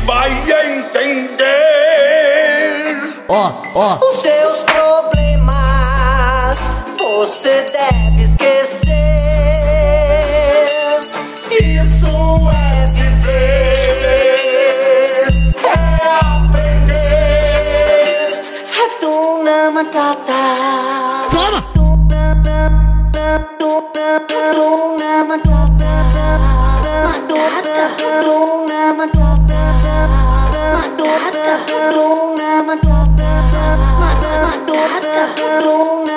vai entender. Os seus problemas você deve esquecer. Isso é viver, é aprender. Hakuna Matata. Toma! Hakuna Matata. Hakuna Matata. Hakuna Matata.